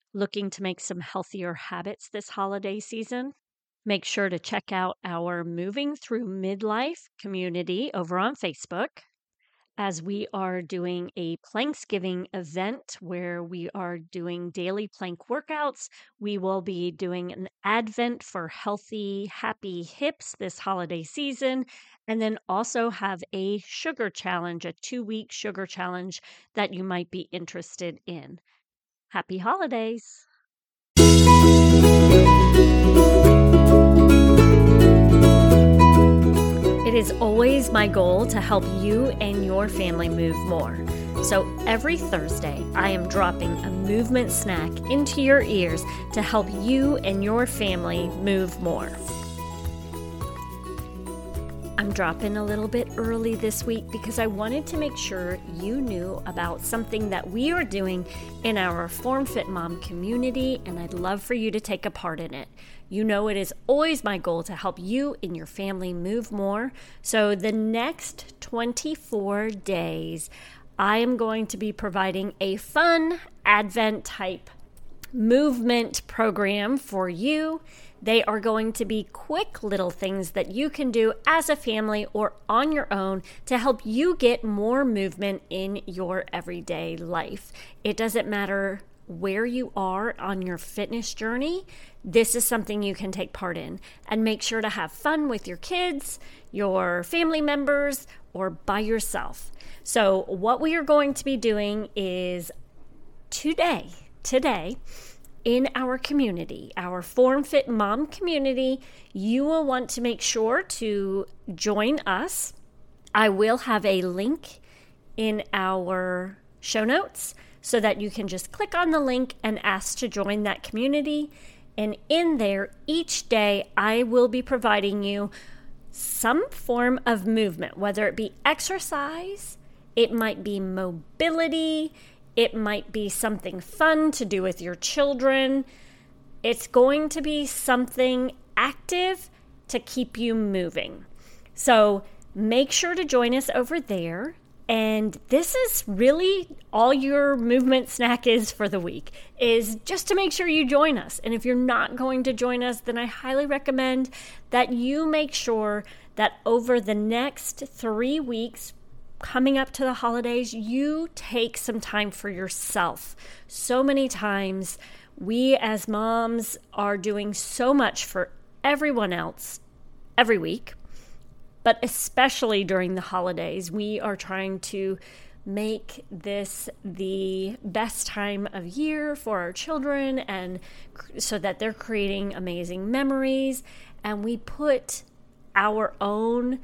Looking to make some healthier habits this holiday season? Make sure to check out our Moving Through Midlife community over on Facebook, as we are doing a Planksgiving event where we are doing daily plank workouts. We will be doing an Advent for healthy, happy hips this holiday season, and then also have a sugar challenge, a 2-week sugar challenge that you might be interested in. Happy holidays! It is always my goal to help you and your family move more. So every Thursday, I am dropping a movement snack into your ears to help you and your family move more. I'm dropping a little bit early this week because I wanted to make sure you knew about something that we are doing in our Form Fit Mom community, and I'd love for you to take a part in it. You know it is always my goal to help you and your family move more. So the next 24 days, I am going to be providing a fun Advent type movement program for you. They are going to be quick little things that you can do as a family or on your own to help you get more movement in your everyday life. It doesn't matter where you are on your fitness journey. This is something you can take part in, and make sure to have fun with your kids, your family members, or by yourself. So what we are going to be doing is today, in our community, our Form Fit Mom community, you will want to make sure to join us. I will have a link in our show notes so that you can just click on the link and ask to join that community. And in there, each day, I will be providing you some form of movement, whether it be exercise, it might be mobility, it might be something fun to do with your children. It's going to be something active to keep you moving. So make sure to join us over there. And this is really all your movement snack is for the week, is just to make sure you join us. And if you're not going to join us, then I highly recommend that you make sure that over the next 3 weeks, coming up to the holidays, you take some time for yourself. So many times we as moms are doing so much for everyone else every week, but especially during the holidays, we are trying to make this the best time of year for our children, and so that they're creating amazing memories, and we put our own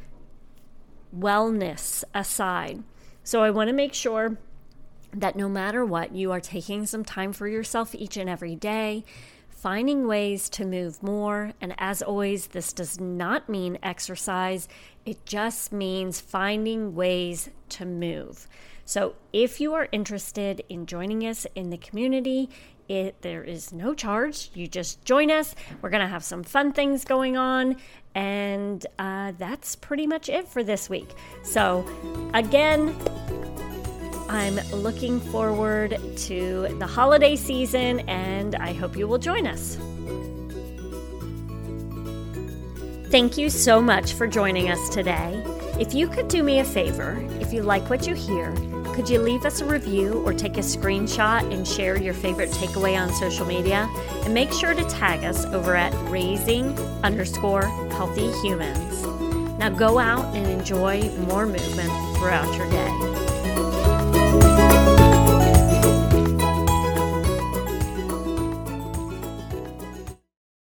wellness aside. So I want to make sure that no matter what, you are taking some time for yourself each and every day, finding ways to move more. And as always, this does not mean exercise. It just means finding ways to move. So if you are interested in joining us in the community, there is no charge. You just join us. We're going to have some fun things going on. And that's pretty much it for this week. So again, I'm looking forward to the holiday season, and I hope you will join us. Thank you so much for joining us today. If you could do me a favor, if you like what you hear, could you leave us a review or take a screenshot and share your favorite takeaway on social media? And make sure to tag us over at raising_healthy humans. Now go out and enjoy more movement throughout your day.